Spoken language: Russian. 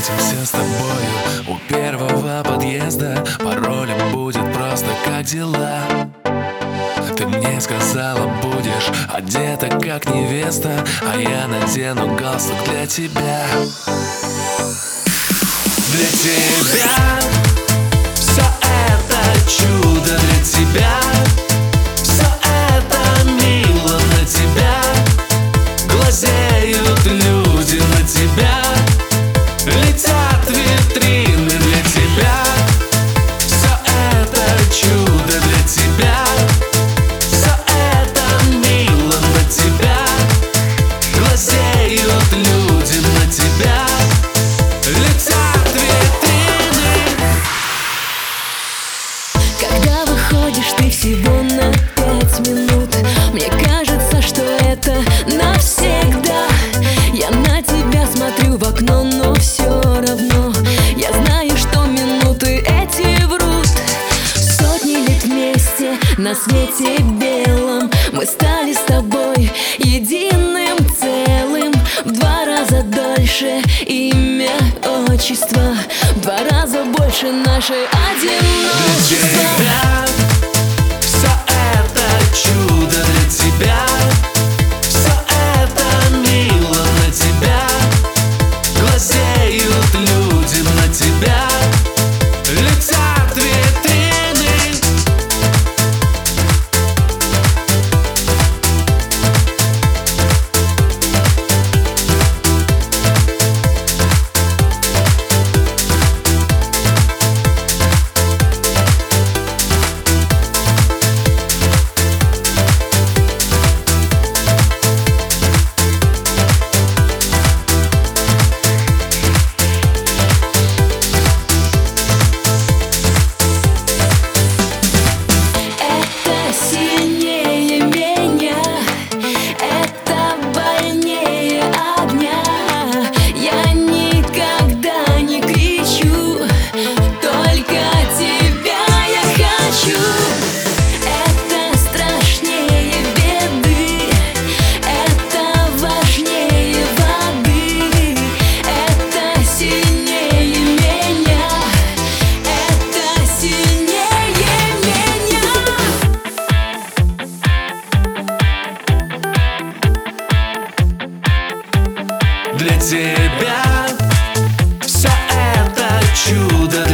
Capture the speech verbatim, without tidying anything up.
Встретимся с тобою у первого подъезда. Паролем будет просто «как дела?». Ты мне сказала, будешь одета как невеста, а я надену галстук для тебя. Для тебя все это чудо, для тебя все это мило, на тебя глазеют люди, на тебя летят витрины, для тебя все это чудо, для тебя все это мило, на тебя глазеют люди, на тебя летят витрины. Когда выходишь ты всего на пять минут, мне кажется, что это навсегда. Я на тебя смотрю в окно, но все равно я знаю, что минуты эти врут. Сотни лет вместе на свете белом мы стали с тобой единым целым. В два раза дольше имя, отчество, в два раза больше нашей одиночества. Для тебя все это чудо, для тебя все это мило, на тебя глазеют люди, на тебя летят витрины. Для тебя все это чудо,